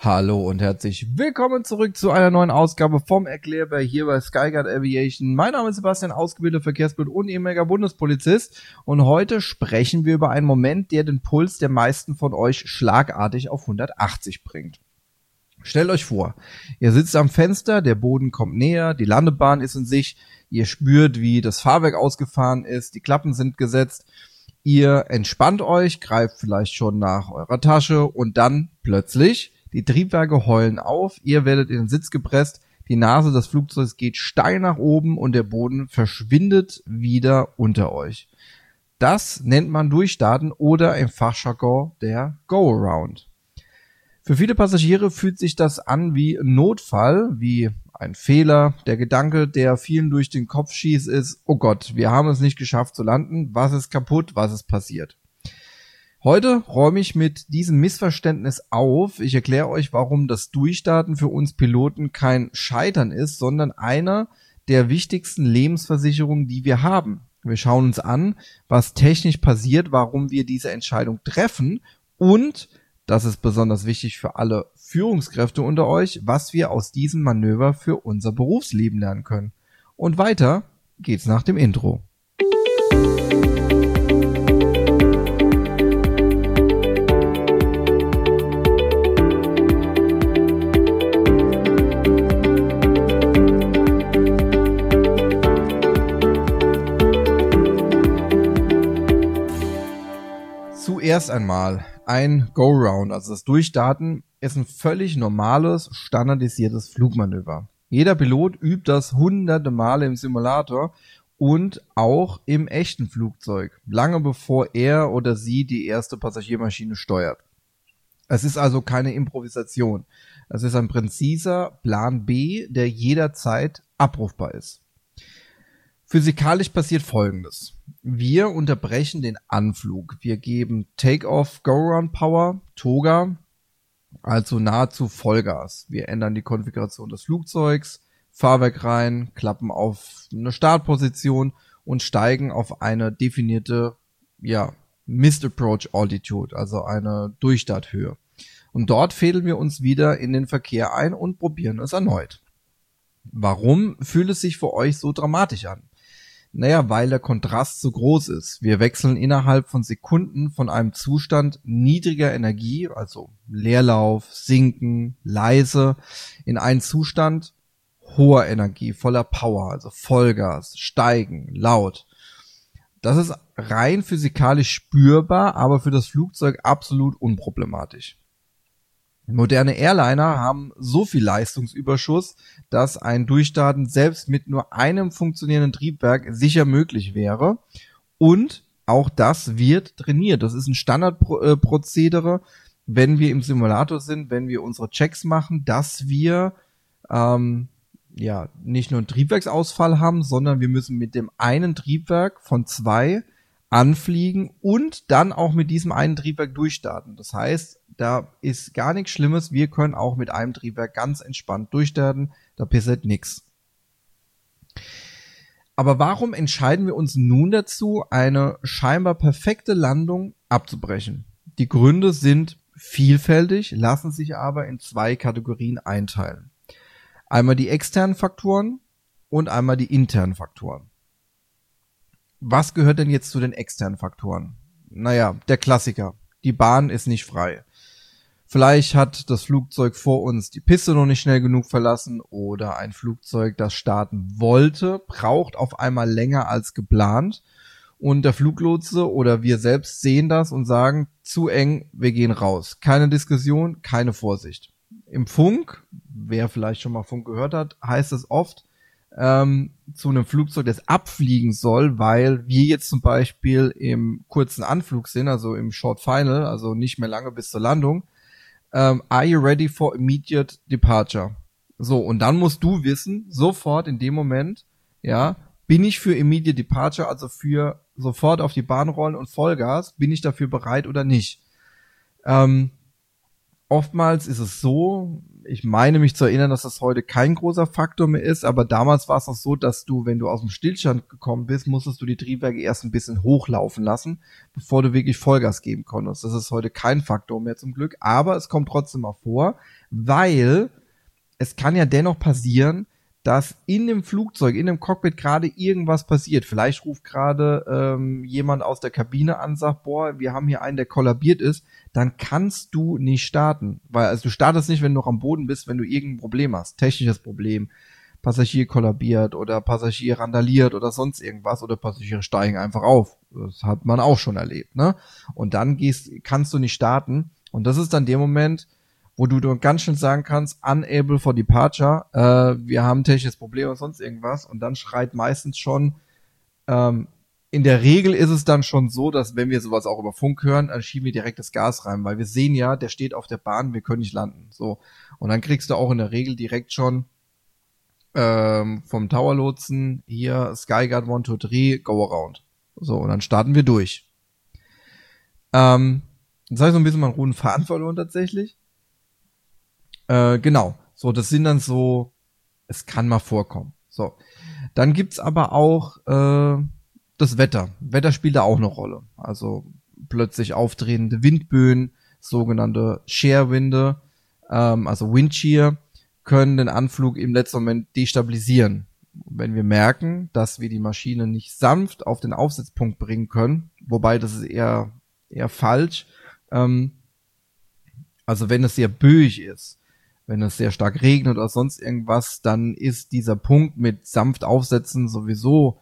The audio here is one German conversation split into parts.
Hallo und herzlich willkommen zurück zu einer neuen Ausgabe vom Erklärbär hier bei Skyguard Aviation. Mein Name ist Sebastian, ausgebildeter Verkehrspilot und ehemaliger Bundespolizist. Und heute sprechen wir über einen Moment, der den Puls der meisten von euch schlagartig auf 180 bringt. Stellt euch vor, ihr sitzt am Fenster, der Boden kommt näher, die Landebahn ist in Sicht, ihr spürt, wie das Fahrwerk ausgefahren ist, die Klappen sind gesetzt. Ihr entspannt euch, greift vielleicht schon nach eurer Tasche und dann plötzlich die Triebwerke heulen auf, ihr werdet in den Sitz gepresst, die Nase des Flugzeugs geht steil nach oben und der Boden verschwindet wieder unter euch. Das nennt man Durchstarten oder im Fachjargon der Go-Around. Für viele Passagiere fühlt sich das an wie ein Notfall, wie ein Fehler. Der Gedanke, der vielen durch den Kopf schießt, ist, oh Gott, wir haben es nicht geschafft zu landen, was ist kaputt, was ist passiert? Heute räume ich mit diesem Missverständnis auf. Ich erkläre euch, warum das Durchstarten für uns Piloten kein Scheitern ist, sondern einer der wichtigsten Lebensversicherungen, die wir haben. Wir schauen uns an, was technisch passiert, warum wir diese Entscheidung treffen und, das ist besonders wichtig für alle Führungskräfte unter euch, was wir aus diesem Manöver für unser Berufsleben lernen können. Und weiter geht's nach dem Intro. Zuerst einmal ein Go-Round, also das Durchstarten, ist ein völlig normales, standardisiertes Flugmanöver. Jeder Pilot übt das hunderte Male im Simulator und auch im echten Flugzeug, lange bevor er oder sie die erste Passagiermaschine steuert. Es ist also keine Improvisation. Es ist ein präziser Plan B, der jederzeit abrufbar ist. Physikalisch passiert Folgendes. Wir unterbrechen den Anflug. Wir geben Take-Off Go-Around Power, TOGA, also nahezu Vollgas. Wir ändern die Konfiguration des Flugzeugs, Fahrwerk rein, klappen auf eine Startposition und steigen auf eine definierte, Missed Approach Altitude, also eine Durchstarthöhe. Und dort fädeln wir uns wieder in den Verkehr ein und probieren es erneut. Warum fühlt es sich für euch so dramatisch an? Naja, weil der Kontrast so groß ist. Wir wechseln innerhalb von Sekunden von einem Zustand niedriger Energie, also Leerlauf, Sinken, leise, in einen Zustand hoher Energie, voller Power, also Vollgas, steigen, laut. Das ist rein physikalisch spürbar, aber für das Flugzeug absolut unproblematisch. Moderne Airliner haben so viel Leistungsüberschuss, dass ein Durchstarten selbst mit nur einem funktionierenden Triebwerk sicher möglich wäre. Und auch das wird trainiert. Das ist ein Standardprozedere, wenn wir im Simulator sind, wenn wir unsere Checks machen, dass wir nicht nur einen Triebwerksausfall haben, sondern wir müssen mit dem einen Triebwerk von 2 anfliegen und dann auch mit diesem einen Triebwerk durchstarten. Das heißt, da ist gar nichts Schlimmes. Wir können auch mit einem Triebwerk ganz entspannt durchstarten. Da passiert nichts. Aber warum entscheiden wir uns nun dazu, eine scheinbar perfekte Landung abzubrechen? Die Gründe sind vielfältig, lassen sich aber in 2 Kategorien einteilen. Einmal die externen Faktoren und einmal die internen Faktoren. Was gehört denn jetzt zu den externen Faktoren? Naja, der Klassiker. Die Bahn ist nicht frei. Vielleicht hat das Flugzeug vor uns die Piste noch nicht schnell genug verlassen oder ein Flugzeug, das starten wollte, braucht auf einmal länger als geplant und der Fluglotse oder wir selbst sehen das und sagen, zu eng, wir gehen raus. Keine Diskussion, keine Vorsicht. Im Funk, wer vielleicht schon mal Funk gehört hat, heißt es oft, zu einem Flugzeug, das abfliegen soll, weil wir jetzt zum Beispiel im kurzen Anflug sind, also im Short Final, also nicht mehr lange bis zur Landung. Are you ready for immediate departure? So, und dann musst du wissen, sofort in dem Moment, bin ich für immediate departure, also für sofort auf die Bahn rollen und Vollgas, bin ich dafür bereit oder nicht? Oftmals ist es so, ich meine mich zu erinnern, dass das heute kein großer Faktor mehr ist, aber damals war es noch so, dass du, wenn du aus dem Stillstand gekommen bist, musstest du die Triebwerke erst ein bisschen hochlaufen lassen, bevor du wirklich Vollgas geben konntest. Das ist heute kein Faktor mehr zum Glück, aber es kommt trotzdem mal vor, weil es kann ja dennoch passieren, dass in dem Flugzeug, in dem Cockpit gerade irgendwas passiert. Vielleicht ruft gerade jemand aus der Kabine an, sagt, boah, wir haben hier einen, der kollabiert ist. Dann kannst du nicht starten. Weil also du startest nicht, wenn du noch am Boden bist, wenn du irgendein Problem hast. Technisches Problem. Passagier kollabiert oder Passagier randaliert oder sonst irgendwas. Oder Passagiere steigen einfach auf. Das hat man auch schon erlebt, ne? Und dann kannst du nicht starten. Und das ist dann der Moment, wo du ganz schnell sagen kannst, unable for departure, wir haben ein technisches Problem oder sonst irgendwas, und dann schreit meistens schon, in der Regel ist es dann schon so, dass wenn wir sowas auch über Funk hören, dann schieben wir direkt das Gas rein, weil wir sehen ja, der steht auf der Bahn, wir können nicht landen, so. Und dann kriegst du auch in der Regel direkt schon vom Tower-Lotsen hier Skyguard 1, 2, 3, go around. So, und dann starten wir durch. Jetzt habe ich so ein bisschen meinen roten Faden verloren tatsächlich. Genau. So, das sind dann so, es kann mal vorkommen. So. Dann gibt's aber auch das Wetter. Wetter spielt da auch eine Rolle. Also plötzlich aufdrehende Windböen, sogenannte Shear-Winde, also Windshear, können den Anflug im letzten Moment destabilisieren. Wenn wir merken, dass wir die Maschine nicht sanft auf den Aufsetzpunkt bringen können, wobei das ist eher falsch, also wenn es sehr böig ist, wenn es sehr stark regnet oder sonst irgendwas, dann ist dieser Punkt mit sanft aufsetzen sowieso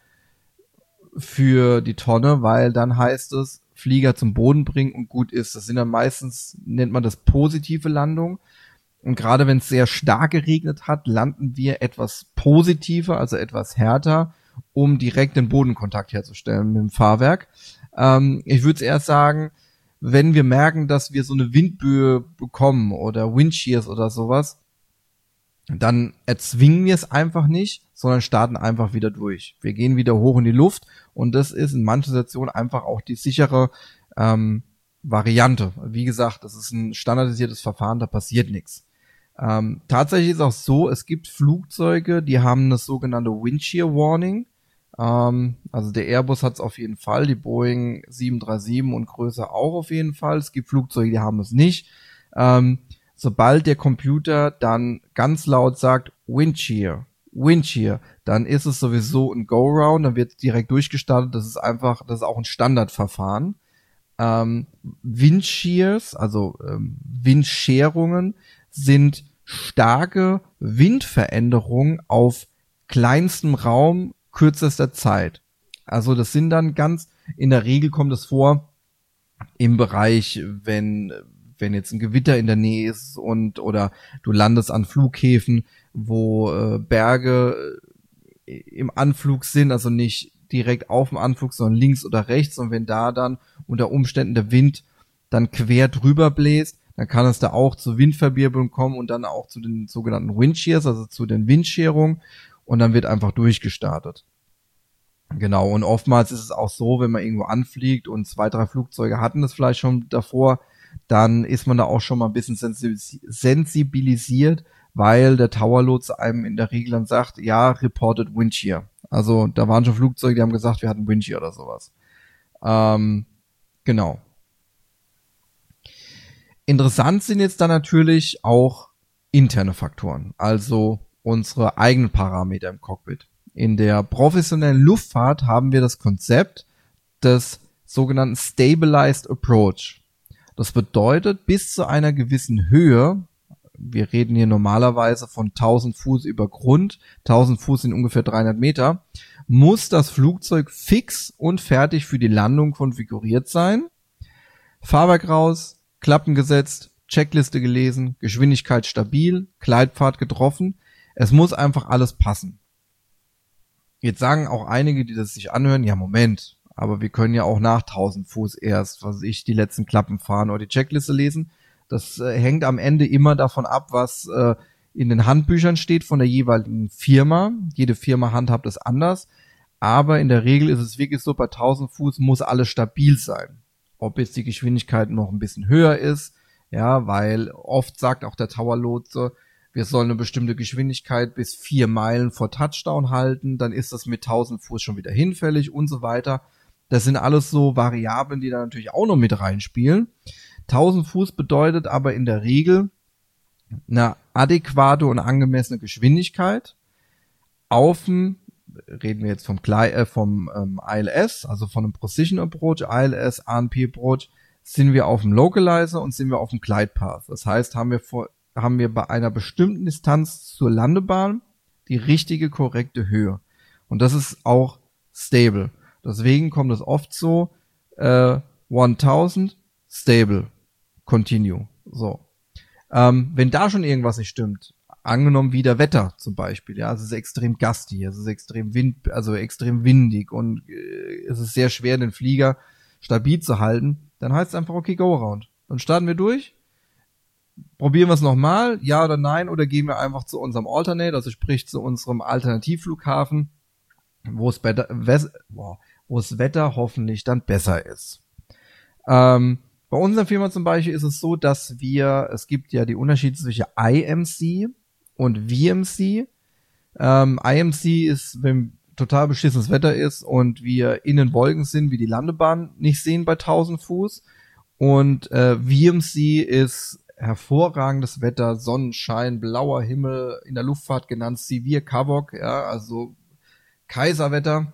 für die Tonne, weil dann heißt es, Flieger zum Boden bringen und gut ist. Das sind dann meistens, nennt man das positive Landung. Und gerade wenn es sehr stark geregnet hat, landen wir etwas positiver, also etwas härter, um direkt den Bodenkontakt herzustellen mit dem Fahrwerk. Ich würde erst sagen, wenn wir merken, dass wir so eine Windböe bekommen oder Windshears oder sowas, dann erzwingen wir es einfach nicht, sondern starten einfach wieder durch. Wir gehen wieder hoch in die Luft und das ist in manchen Situationen einfach auch die sichere Variante. Wie gesagt, das ist ein standardisiertes Verfahren, da passiert nichts. Tatsächlich ist auch so, es gibt Flugzeuge, die haben das sogenannte Windshear Warning. Also der Airbus hat es auf jeden Fall, die Boeing 737 und größer auch auf jeden Fall. Es gibt Flugzeuge, die haben es nicht. Sobald der Computer dann ganz laut sagt Windshear, dann ist es sowieso ein Go-Round, dann wird direkt durchgestartet. Das ist auch ein Standardverfahren. Windshears, also Windscherungen, sind starke Windveränderungen auf kleinstem Raum kürzester Zeit. Also das sind dann in der Regel kommt es vor im Bereich, wenn jetzt ein Gewitter in der Nähe ist oder du landest an Flughäfen, wo Berge im Anflug sind, also nicht direkt auf dem Anflug, sondern links oder rechts, und wenn da dann unter Umständen der Wind dann quer drüber bläst, dann kann es da auch zu Windverwirbelung kommen und dann auch zu den sogenannten Windshears, also zu den Windscherungen, und dann wird einfach durchgestartet. Genau, und oftmals ist es auch so, wenn man irgendwo anfliegt und 2, 3 Flugzeuge hatten das vielleicht schon davor, dann ist man da auch schon mal ein bisschen sensibilisiert, weil der Tower-Lotse einem in der Regel dann sagt, ja, reported Windshear. Also da waren schon Flugzeuge, die haben gesagt, wir hatten Windshear oder sowas. Genau. Interessant sind jetzt dann natürlich auch interne Faktoren, also unsere eigenen Parameter im Cockpit. In der professionellen Luftfahrt haben wir das Konzept des sogenannten Stabilized Approach. Das bedeutet, bis zu einer gewissen Höhe, wir reden hier normalerweise von 1000 Fuß über Grund, 1000 Fuß sind ungefähr 300 Meter, muss das Flugzeug fix und fertig für die Landung konfiguriert sein. Fahrwerk raus, Klappen gesetzt, Checkliste gelesen, Geschwindigkeit stabil, Gleitpfad getroffen. Es muss einfach alles passen. Jetzt sagen auch einige, die das sich anhören, ja Moment, aber wir können ja auch nach 1000 Fuß erst, die letzten Klappen fahren oder die Checkliste lesen. Das hängt am Ende immer davon ab, was in den Handbüchern steht von der jeweiligen Firma. Jede Firma handhabt es anders. Aber in der Regel ist es wirklich so, bei 1000 Fuß muss alles stabil sein. Ob jetzt die Geschwindigkeit noch ein bisschen höher ist, ja, weil oft sagt auch der Tower-Lotse, wir sollen eine bestimmte Geschwindigkeit bis 4 Meilen vor Touchdown halten, dann ist das mit 1000 Fuß schon wieder hinfällig und so weiter. Das sind alles so Variablen, die da natürlich auch noch mit reinspielen. 1000 Fuß bedeutet aber in der Regel eine adäquate und angemessene Geschwindigkeit auf dem, reden wir jetzt vom ILS, also von einem Precision Approach, ILS, ANP Approach, sind wir auf dem Localizer und sind wir auf dem Glide Path. Das heißt, haben wir bei einer bestimmten Distanz zur Landebahn die richtige, korrekte Höhe. Und das ist auch stable. Deswegen kommt es oft so, 1000, stable, continue. So. Wenn da schon irgendwas nicht stimmt, angenommen wieder Wetter zum Beispiel, ja, es ist extrem gusty, es ist extrem extrem windig und es ist sehr schwer, den Flieger stabil zu halten, dann heißt es einfach, okay, go around. Dann starten wir durch, probieren wir es nochmal, ja oder nein, oder gehen wir einfach zu unserem Alternate, also sprich zu unserem Alternativflughafen, wo das Wetter hoffentlich dann besser ist. Bei unserer Firma zum Beispiel ist es so, dass es gibt ja die Unterschiede zwischen IMC und VMC. IMC ist, wenn total beschissenes Wetter ist und wir in den Wolken sind, wie die Landebahn nicht sehen bei 1000 Fuß. Und VMC ist hervorragendes Wetter, Sonnenschein, blauer Himmel, in der Luftfahrt genannt Severe Kavok, ja, also Kaiserwetter.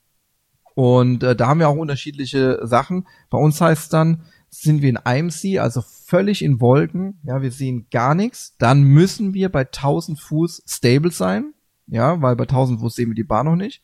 Und da haben wir auch unterschiedliche Sachen. Bei uns heißt dann, sind wir in IMC, also völlig in Wolken, ja, wir sehen gar nichts, dann müssen wir bei 1000 Fuß stable sein, ja, weil bei 1000 Fuß sehen wir die Bahn noch nicht.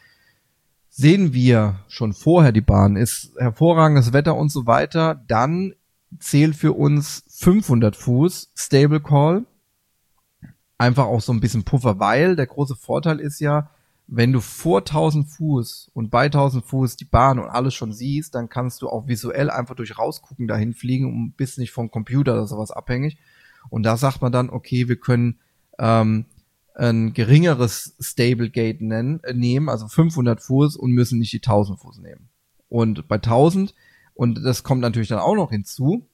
Sehen wir schon vorher die Bahn, ist hervorragendes Wetter und so weiter, dann zählt für uns 500 Fuß Stable Call, einfach auch so ein bisschen Puffer, weil der große Vorteil ist ja, wenn du vor 1000 Fuß und bei 1000 Fuß die Bahn und alles schon siehst, dann kannst du auch visuell einfach durch rausgucken dahin fliegen und bist nicht vom Computer oder sowas abhängig. Und da sagt man dann, okay, wir können ein geringeres Stable Gate nehmen, also 500 Fuß und müssen nicht die 1000 Fuß nehmen. Und bei 1000, und das kommt natürlich dann auch noch hinzu,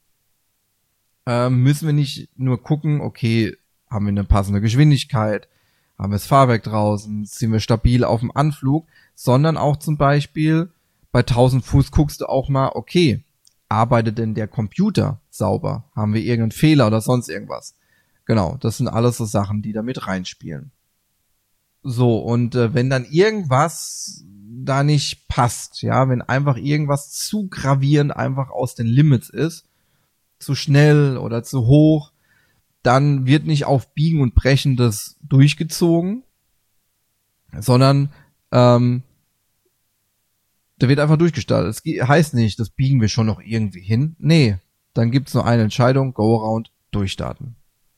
müssen wir nicht nur gucken, okay, haben wir eine passende Geschwindigkeit, haben wir das Fahrwerk draußen, sind wir stabil auf dem Anflug, sondern auch zum Beispiel bei 1000 Fuß guckst du auch mal, okay, arbeitet denn der Computer sauber? Haben wir irgendeinen Fehler oder sonst irgendwas? Genau, das sind alles so Sachen, die da mit reinspielen. So, und wenn dann irgendwas da nicht passt, ja, wenn einfach irgendwas zu gravierend einfach aus den Limits ist, zu schnell oder zu hoch, dann wird nicht auf Biegen und Brechen das durchgezogen, sondern da wird einfach durchgestartet. Es heißt nicht, das biegen wir schon noch irgendwie hin. Nee, dann gibt's nur eine Entscheidung, go around, durchstarten.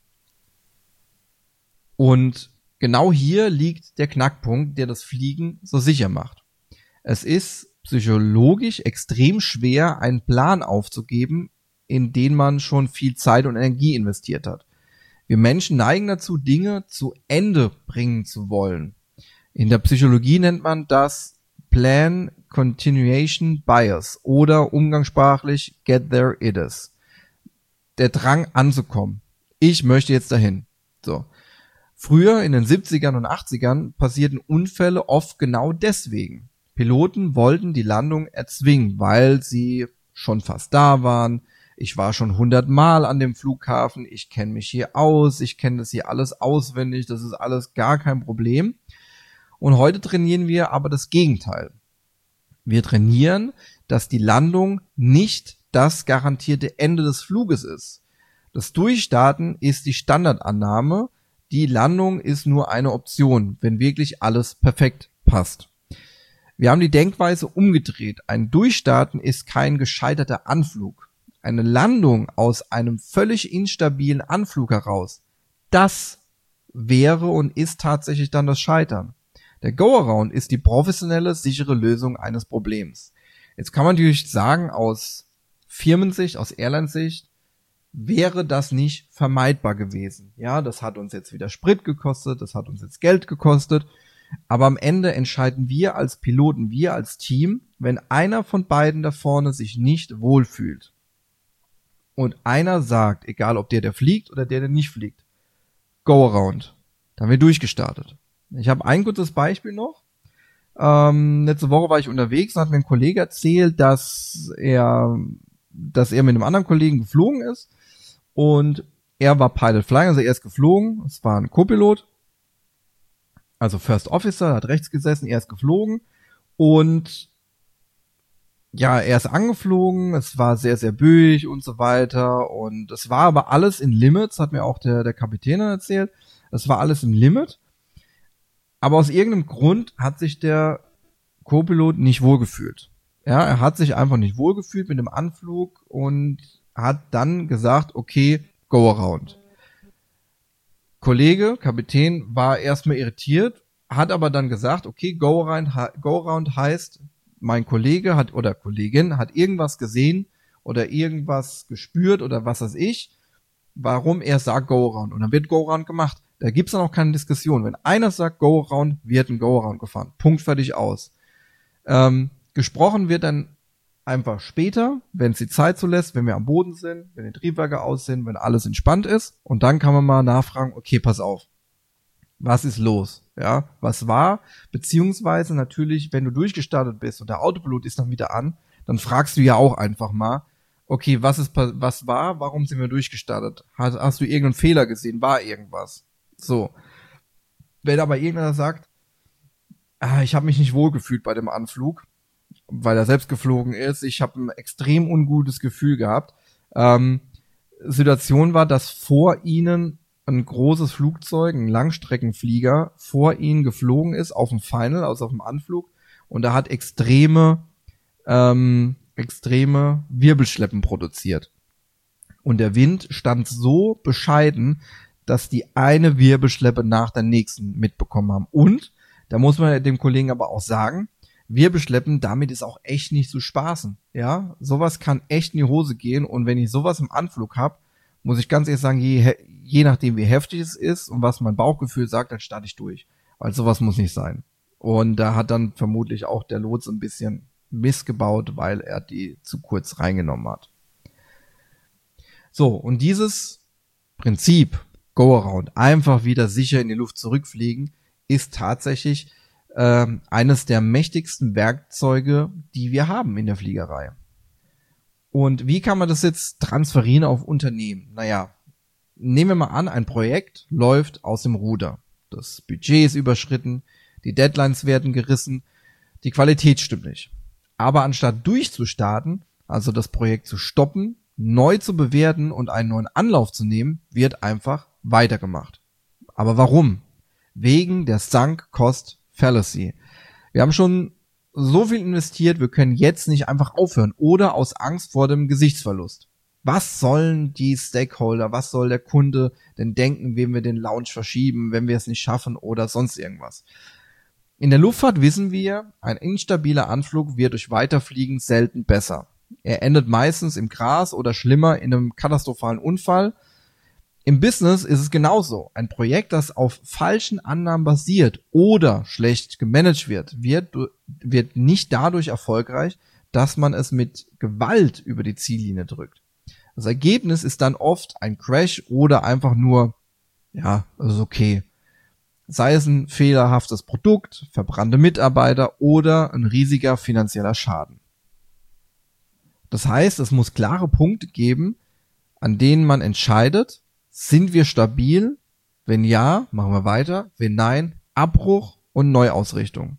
Und genau hier liegt der Knackpunkt, der das Fliegen so sicher macht. Es ist psychologisch extrem schwer, einen Plan aufzugeben, in den man schon viel Zeit und Energie investiert hat. Wir Menschen neigen dazu, Dinge zu Ende bringen zu wollen. In der Psychologie nennt man das Plan Continuation Bias oder umgangssprachlich Get There It Is. Der Drang anzukommen. Ich möchte jetzt dahin. So. Früher in den 70ern und 80ern passierten Unfälle oft genau deswegen. Piloten wollten die Landung erzwingen, weil sie schon fast da waren. Ich war schon 100 Mal an dem Flughafen, ich kenne mich hier aus, ich kenne das hier alles auswendig, das ist alles gar kein Problem. Und heute trainieren wir aber das Gegenteil. Wir trainieren, dass die Landung nicht das garantierte Ende des Fluges ist. Das Durchstarten ist die Standardannahme, die Landung ist nur eine Option, wenn wirklich alles perfekt passt. Wir haben die Denkweise umgedreht. Ein Durchstarten ist kein gescheiterter Anflug. Eine Landung aus einem völlig instabilen Anflug heraus, das wäre und ist tatsächlich dann das Scheitern. Der Go-Around ist die professionelle, sichere Lösung eines Problems. Jetzt kann man natürlich sagen, aus Firmensicht, aus Airline-Sicht, wäre das nicht vermeidbar gewesen. Ja, das hat uns jetzt wieder Sprit gekostet, das hat uns jetzt Geld gekostet, aber am Ende entscheiden wir als Piloten, wir als Team, wenn einer von beiden da vorne sich nicht wohlfühlt. Und einer sagt, egal ob der fliegt oder der nicht fliegt, Go-Around. Dann wird durchgestartet. Ich habe ein kurzes Beispiel noch. Letzte Woche war ich unterwegs und hat mir ein Kollege erzählt, dass er mit einem anderen Kollegen geflogen ist und er war Pilot Flying, also er ist geflogen, es war ein Co-Pilot, also First Officer, hat rechts gesessen, er ist geflogen und ja, er ist angeflogen, es war sehr, sehr böig und so weiter und es war aber alles in Limits, hat mir auch der Kapitän erzählt, es war alles im Limit, aber aus irgendeinem Grund hat sich der Co-Pilot nicht wohlgefühlt. Ja, er hat sich einfach nicht wohlgefühlt mit dem Anflug und hat dann gesagt, okay, go around. Kollege, Kapitän, war erstmal irritiert, hat aber dann gesagt, okay, go around heißt, mein Kollege hat oder Kollegin hat irgendwas gesehen oder irgendwas gespürt oder was weiß ich, warum er sagt go around. Und dann wird go around gemacht. Da gibt's dann auch keine Diskussion. Wenn einer sagt go around, wird ein go around gefahren. Punkt, fertig, aus. Gesprochen wird dann einfach später, wenn es die Zeit zulässt, wenn wir am Boden sind, wenn die Triebwerke aus sind, wenn alles entspannt ist. Und dann kann man mal nachfragen, okay, pass auf. Was ist los? Ja, was war? Beziehungsweise natürlich, wenn du durchgestartet bist und der Autopilot ist dann wieder an, dann fragst du ja auch einfach mal, okay, was war? Warum sind wir durchgestartet? Hast du irgendeinen Fehler gesehen? War irgendwas? So. Wenn aber irgendeiner sagt, ich habe mich nicht wohlgefühlt bei dem Anflug, weil er selbst geflogen ist, ich habe ein extrem ungutes Gefühl gehabt. Situation war, dass vor ihnen ein großes Flugzeug, ein Langstreckenflieger, vor ihnen geflogen ist, auf dem Final, also auf dem Anflug, und er hat extreme Wirbelschleppen produziert. Und der Wind stand so bescheiden, dass die eine Wirbelschleppe nach der nächsten mitbekommen haben. Und, da muss man dem Kollegen aber auch sagen, Wirbelschleppen, damit ist auch echt nicht zu spaßen. Ja, sowas kann echt in die Hose gehen. Und wenn ich sowas im Anflug habe, muss ich ganz ehrlich sagen, je nachdem wie heftig es ist und was mein Bauchgefühl sagt, dann starte ich durch. Weil sowas muss nicht sein. Und da hat dann vermutlich auch der Lots ein bisschen missgebaut, weil er die zu kurz reingenommen hat. So, und dieses Prinzip, Go Around, einfach wieder sicher in die Luft zurückfliegen, ist tatsächlich eines der mächtigsten Werkzeuge, die wir haben in der Fliegerei. Und wie kann man das jetzt transferieren auf Unternehmen? Naja, nehmen wir mal an, ein Projekt läuft aus dem Ruder. Das Budget ist überschritten, die Deadlines werden gerissen, die Qualität stimmt nicht. Aber anstatt durchzustarten, also das Projekt zu stoppen, neu zu bewerten und einen neuen Anlauf zu nehmen, wird einfach weitergemacht. Aber warum? Wegen der Sunk Cost Fallacy. Wir haben schon so viel investiert, wir können jetzt nicht einfach aufhören oder aus Angst vor dem Gesichtsverlust. Was sollen die Stakeholder, was soll der Kunde denn denken, wenn wir den Launch verschieben, wenn wir es nicht schaffen oder sonst irgendwas? In der Luftfahrt wissen wir, ein instabiler Anflug wird durch Weiterfliegen selten besser. Er endet meistens im Gras oder schlimmer in einem katastrophalen Unfall. Im Business ist es genauso. Ein Projekt, das auf falschen Annahmen basiert oder schlecht gemanagt wird nicht dadurch erfolgreich, dass man es mit Gewalt über die Ziellinie drückt. Das Ergebnis ist dann oft ein Crash oder einfach nur, ja, das ist okay. Sei es ein fehlerhaftes Produkt, verbrannte Mitarbeiter oder ein riesiger finanzieller Schaden. Das heißt, es muss klare Punkte geben, an denen man entscheidet, sind wir stabil? Wenn ja, machen wir weiter. Wenn nein, Abbruch und Neuausrichtung.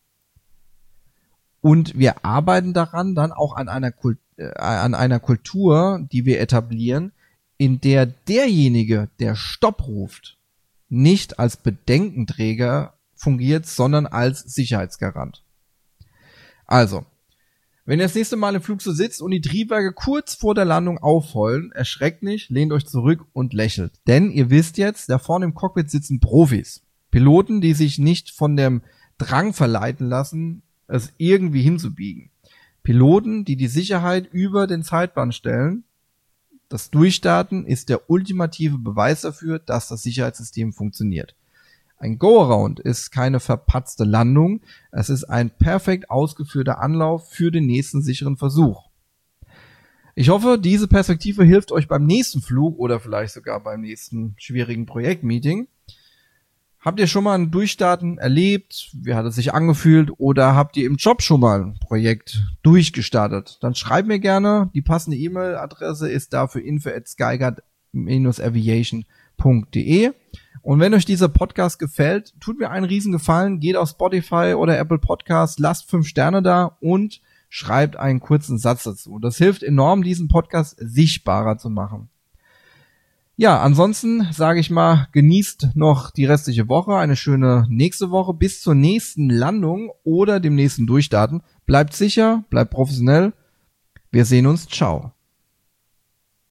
Und wir arbeiten daran dann auch an einer Kultur, die wir etablieren, in der derjenige, der Stopp ruft, nicht als Bedenkenträger fungiert, sondern als Sicherheitsgarant. Also, wenn ihr das nächste Mal im Flug so sitzt und die Triebwerke kurz vor der Landung aufheulen, erschreckt nicht, lehnt euch zurück und lächelt. Denn ihr wisst jetzt, da vorne im Cockpit sitzen Profis. Piloten, die sich nicht von dem Drang verleiten lassen, es irgendwie hinzubiegen. Piloten, die die Sicherheit über den Zeitplan stellen. Das Durchstarten ist der ultimative Beweis dafür, dass das Sicherheitssystem funktioniert. Ein Go-Around ist keine verpatzte Landung, es ist ein perfekt ausgeführter Anlauf für den nächsten sicheren Versuch. Ich hoffe, diese Perspektive hilft euch beim nächsten Flug oder vielleicht sogar beim nächsten schwierigen Projektmeeting. Habt ihr schon mal ein Durchstarten erlebt? Wie hat es sich angefühlt? Oder habt ihr im Job schon mal ein Projekt durchgestartet? Dann schreibt mir gerne. Die passende E-Mail-Adresse ist dafür info@skyguard-aviation.de. Und wenn euch dieser Podcast gefällt, tut mir einen riesen Gefallen. Geht auf Spotify oder Apple Podcasts, lasst 5 Sterne da und schreibt einen kurzen Satz dazu. Das hilft enorm, diesen Podcast sichtbarer zu machen. Ja, ansonsten sage ich mal, genießt noch die restliche Woche, eine schöne nächste Woche bis zur nächsten Landung oder dem nächsten Durchstarten. Bleibt sicher, bleibt professionell. Wir sehen uns. Ciao.